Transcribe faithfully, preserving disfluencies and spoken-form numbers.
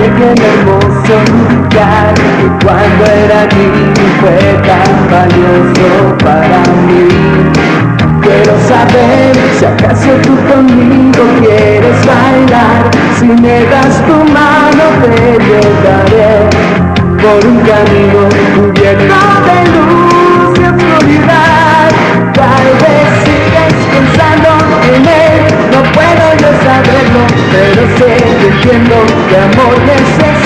bien hermoso lugar que cuando era niño fue tan valioso para mí. Quiero saber si acaso tú conmigo quieres bailar. Si me das tu mano te llevaré por un camino cubierto de luz y oscuridad. Tal vez sigues pensando en él, no puedo yo saberlo, pero sé que entiendo que amor necesito.